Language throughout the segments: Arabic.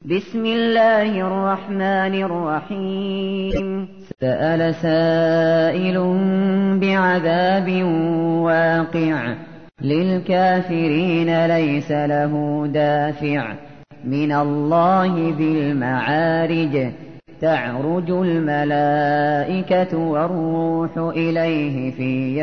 بسم الله الرحمن الرحيم سأل سائل بعذاب واقع للكافرين ليس له دافع من الله ذي المعارج تعرج الملائكة والروح إليه في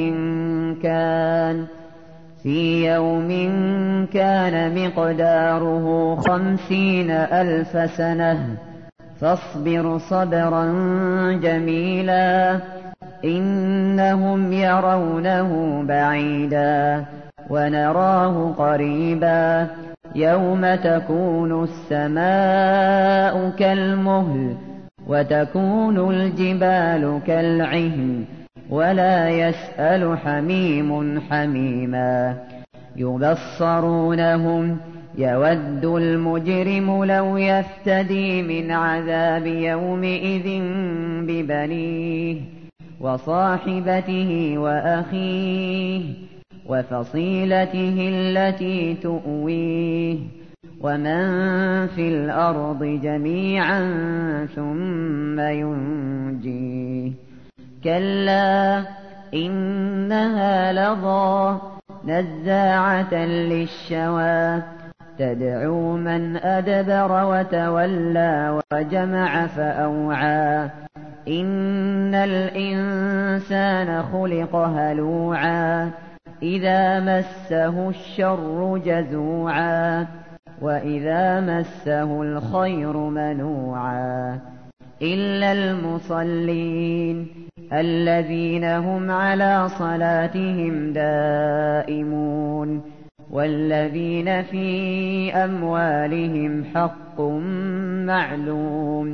يوم كان مقداره 50,000 سنة فاصبر صبرا جميلا إنهم يرونه بعيدا ونراه قريبا يوم تكون السماء كالمهل وتكون الجبال كالعهن ولا يسأل حميم حميما يبصرونهم يود المجرم لو يفتدي من عذاب يومئذ ببنيه وصاحبته وأخيه وفصيلته التي تؤويه ومن في الأرض جميعا ثم ينجيه كلا إنها لظى نزاعة للشوى تدعو من أدبر وتولى وجمع فأوعى إن الإنسان خلق هلوعا إذا مسه الشر جزوعا وإذا مسه الخير منوعا إلا المصلين الذين هم على صلاتهم دائمون والذين في أموالهم حق معلوم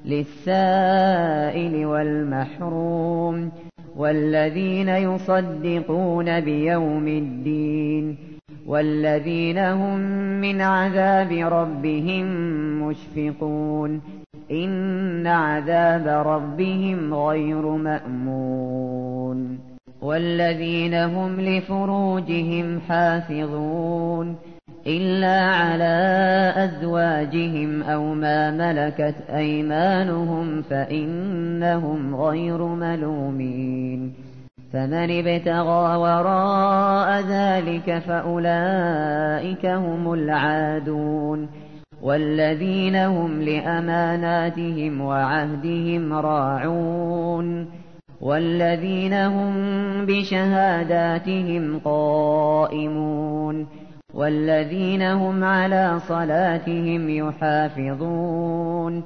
للسائل والمحروم والذين يصدقون بيوم الدين والذين هم من عذاب ربهم مشفقون إن عذاب ربهم غير مأمون والذين هم لفروجهم حافظون إلا على أزواجهم أو ما ملكت أيمانهم فإنهم غير ملومين فمن ابتغى وراء ذلك فأولئك هم العادون والذين هم لأماناتهم وعهدهم راعون والذين هم بشهاداتهم قائمون والذين هم على صلاتهم يحافظون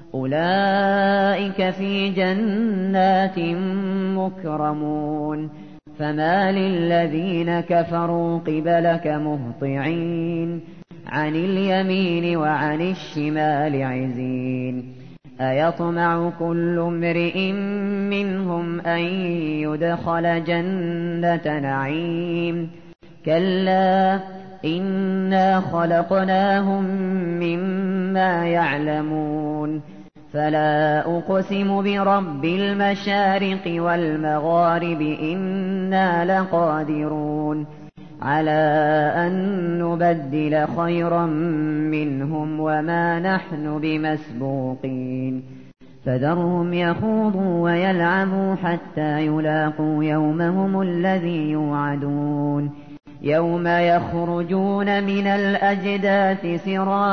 أولئك في جنات مكرمون فما للذين كفروا قبلك مهطعين عن اليمين وعن الشمال عزين أيطمع كل امرئ منهم أن يدخل جنة نعيم كلا إنا خلقناهم مما يعلمون فلا أقسم برب المشارق والمغارب إنا لقادرون على أن نبدل خيرا منهم وما نحن بمسبوقين فذرهم يخوضوا ويلعبوا حتى يلاقوا يومهم الذي يوعدون يوم يخرجون من الأجداث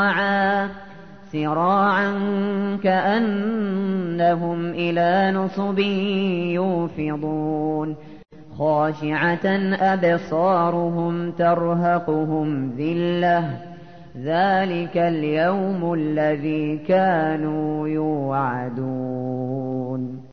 سراعا كأنهم إلى نصب يوفضون خاشعة أبصارهم ترهقهم ذلة ذلك اليوم الذي كانوا يوعدون